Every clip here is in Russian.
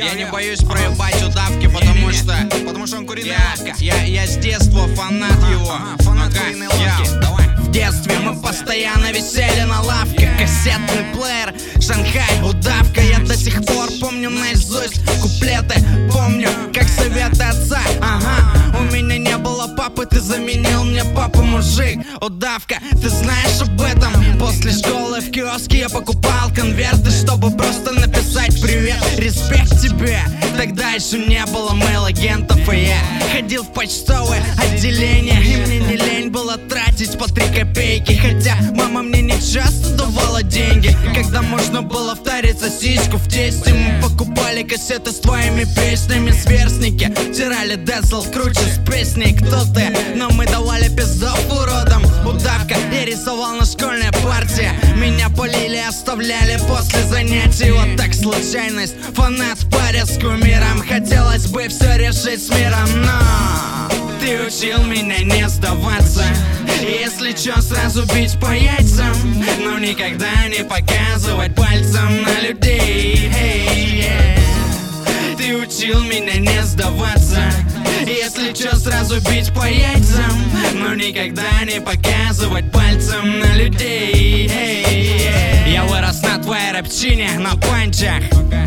Я не боюсь проебать удавки, потому что он куриная лапка. Я с детства фанат его. Фанат куриной лапки. Давай. В детстве мы постоянно висели на лавке. Кассетный плеер, Шанхай, удавка. Я до сих пор помню наизусть куплеты. Помню, как советы отца. Ага, у меня не было папы, ты заменил мне папу, мужик. Удавка, ты знаешь об этом? После школы в киоске я покупал конверты, чтобы просто написать привет, респект тебе. Тогда еще не было мейл-агентов, и я ходил в почтовое отделение, и мне не лень было тратить по 3 копейки. Хотя мама мне не часто давала деньги. Когда можно было втарить сосиску в тесте, мы покупали кассеты с твоими песнями. Сверстники тирали Децл круче с песней «Кто ты?», но мы давали пиздов уродам. Удавка, я рисовал на школьной партии. Меня полили, оставляли после занятий. Вот так случайность, фанат в паре с кумиром. Хотелось бы все решить с миром, но ты учил меня не сдаваться. Если чё, сразу бить по яйцам, но никогда не показывать пальцем на людей. Hey, yeah. Ты учил меня не сдаваться. Если чё, сразу бить по яйцам, но никогда не показывать пальцем на людей. Hey, yeah. Я вырос на твоей рэпчине, на панчах,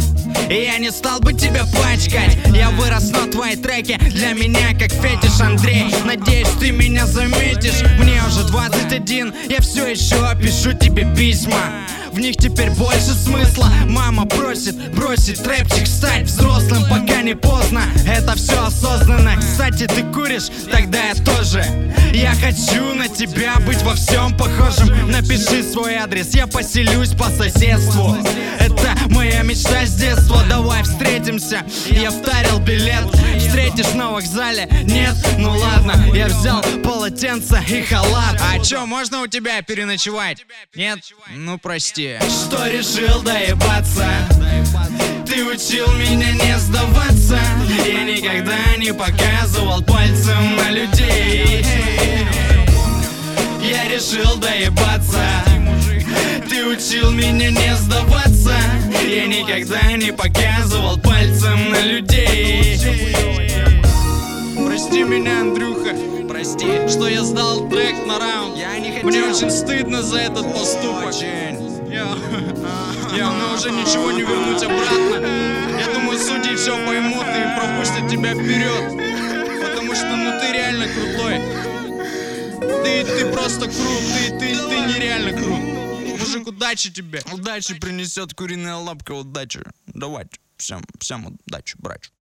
и я не стал бы тебя пачкать. Я вырос на твои треки, для меня как фетиш, Андрей. Надеюсь, ты меня заметишь. Мне уже 21, я все еще пишу тебе письма. В них теперь больше смысла. Мама просит бросить рэпчик, стать взрослым, пока не поздно. Это все осознанно. Кстати, ты куришь? Тогда я тоже. Я хочу на тебя быть во всем похожим. Напиши свой адрес, я поселюсь по соседству. Это моя мечта с детства. Давай встретимся. Я втарил билет. Встретишь на вокзале? Нет? Ну ладно, я взял полотенце и халат. А чё, можно у тебя переночевать? Нет? Ну прости. Что решил доебаться? Ты учил меня не сдаваться. Я никогда не показывал пальцем на людей. Я решил доебаться. Ты учил меня не сдаваться. Я никогда не показывал пальцем на людей. Прости меня, Андрюха, прости, что я сдал трек на раунд. Мне очень стыдно за этот поступок. Но уже ничего не вернуть обратно. Я думаю, судьи все поймут и пропустят тебя вперед. Потому что, ну, ты реально крутой. Ты просто крут, ты нереально крут. Мужик, удачи тебе. Удачи принесет куриная лапка, удачи. Давайте, всем удачи, братья.